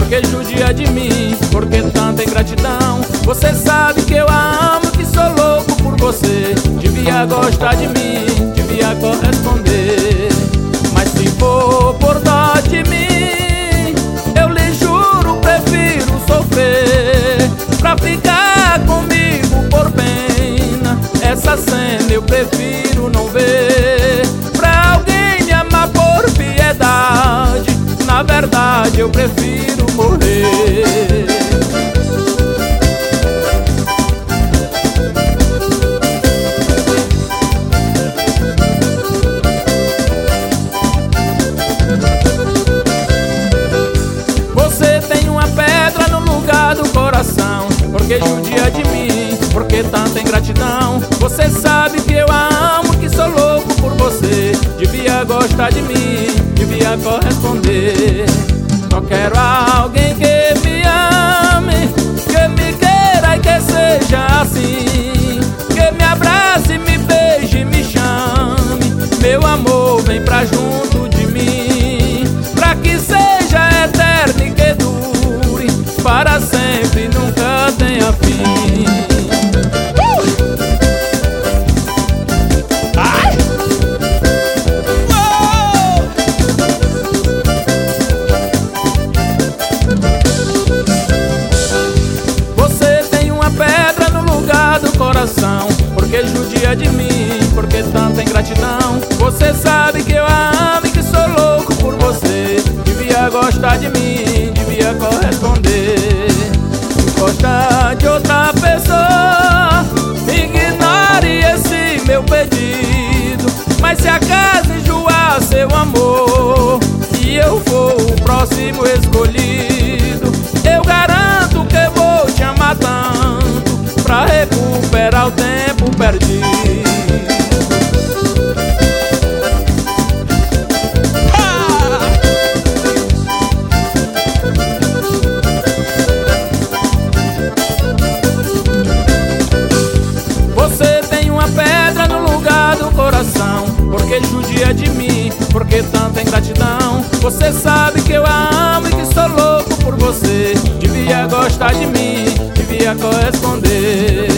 porque judia de mim, porque tanta ingratidão. Você sabe que eu a amo, que sou louco por você. Devia gostar de mim, devia corresponder. Mas se for por dó de mim, eu lhe juro, prefiro sofrer. Pra ficar comigo por pena, essa cena eu prefiro não ver. Pra alguém me amar por piedade, na verdade eu prefiro morrer. Você tem uma pedra no lugar do coração, porque judia de mim, porque tanta ingratidão. Você sabe que eu a amo, que sou louco por você. Devia gostar de mim, devia corresponder. Só quero alguém que me ame, que me queira e que seja assim, que me abrace, me beije, me chame. Meu amor, vem pra junto de mim, pra que seja eterno e que dure para sempre, nunca tenha fim. Porque judia de mim, porque tanta ingratidão. Você sabe que eu a amo e que sou louco por você. Devia gostar de mim, devia corresponder. Se gostar de outra pessoa, ignore esse meu pedido. Mas se acaso enjoar seu amor e eu for o próximo escolhido, eu garanto que vou te amar tanto pra recuperar o tempo perdido. Você tem uma pedra no lugar do coração, porque judia de mim, porque tanta ingratidão. Você sabe que eu a amo e que sou louco por você. Devia gostar de mim, devia corresponder.